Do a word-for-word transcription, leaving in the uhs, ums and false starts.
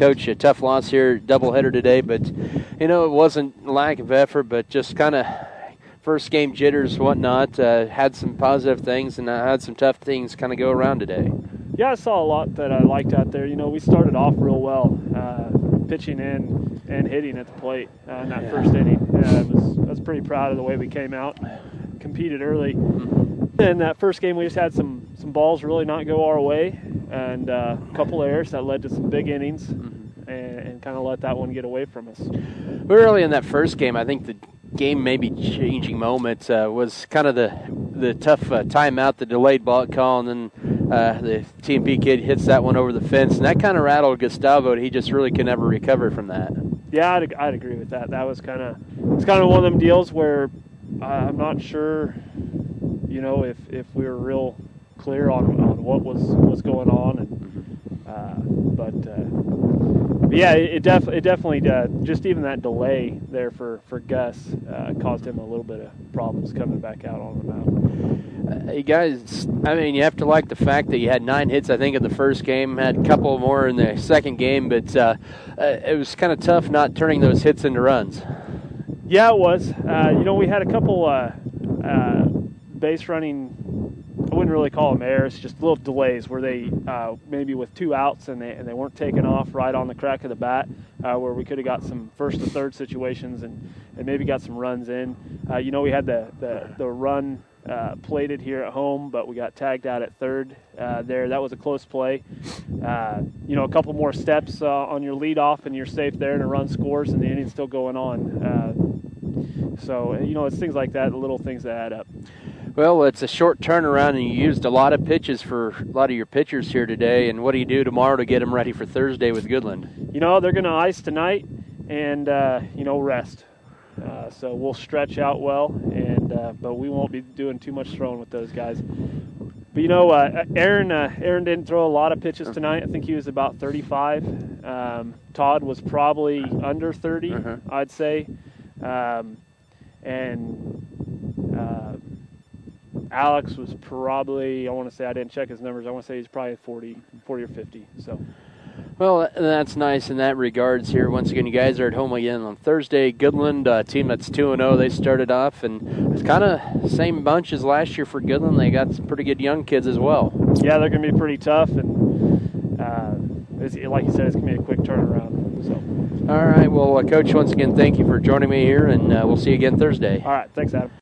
Coach, a tough loss here, doubleheader today, but, you know, it wasn't lack of effort, but just kind of first game jitters, whatnot. Uh, had some positive things and uh, had some tough things kind of go around today. Yeah, I saw a lot that I liked out there. You know, we started off real well, uh, pitching in and hitting at the plate uh, in that yeah. first inning. Uh, I, was, I was pretty proud of the way we came out, competed early. Mm-hmm. In that first game, we just had some, some balls really not go our way, and uh, a couple errors that led to some big innings, mm-hmm. and, and kind of let that one get away from us. Early in that first game, I think the game maybe changing moment uh, was kind of the the tough uh, timeout, the delayed ball call, and then uh, the T M P kid hits that one over the fence, and that kind of rattled Gustavo. He just really could never recover from that. Yeah, I'd, I'd agree with that. That was kind of it's kind of one of them deals where uh, I'm not sure, you know, if, if we were real clear on, on what was was going on, and uh, but. Uh, But yeah, it, it, def- it definitely uh, just even that delay there for for Gus uh, caused him a little bit of problems coming back out on the mound. Uh, you guys, I mean, you have to like the fact that you had nine hits, I think, in the first game, had a couple more in the second game, but uh, uh, it was kind of tough not turning those hits into runs. Yeah, it was. Uh, you know, we had a couple uh, uh, base running. I wouldn't really call them errors, just little delays where they uh, maybe with two outs and they and they weren't taken off right on the crack of the bat, uh, where we could have got some first to third situations and, and maybe got some runs in. Uh, you know, we had the the, the run uh, plated here at home, but we got tagged out at third uh, there. That was a close play. Uh, you know, a couple more steps uh, on your leadoff and you're safe there, and a run scores and the inning's still going on. Uh, so, you know, it's things like that, the little things that add up. Well, it's a short turnaround, and you used a lot of pitches for a lot of your pitchers here today. And what do you do tomorrow to get them ready for Thursday with Goodland? You know, they're going to ice tonight and, uh, you know, rest. Uh, so we'll stretch out well, and uh, but we won't be doing too much throwing with those guys. But, you know, uh, Aaron uh, Aaron didn't throw a lot of pitches tonight. I think he was about thirty-five. Um, Todd was probably under thirty, uh-huh. I'd say. Um, and... Uh, Alex was probably, I want to say, I didn't check his numbers, I want to say he's probably forty, forty or fifty. So, well, that's nice in that regards here. Once again, you guys are at home again on Thursday. Goodland, a team that's two and oh, they started off, and it's kind of the same bunch as last year for Goodland. They got some pretty good young kids as well. Yeah, they're going to be pretty tough, and uh, it's, like you said, it's going to be a quick turnaround. So, all right, well, uh, Coach, once again, thank you for joining me here, and uh, we'll see you again Thursday. All right, thanks, Adam.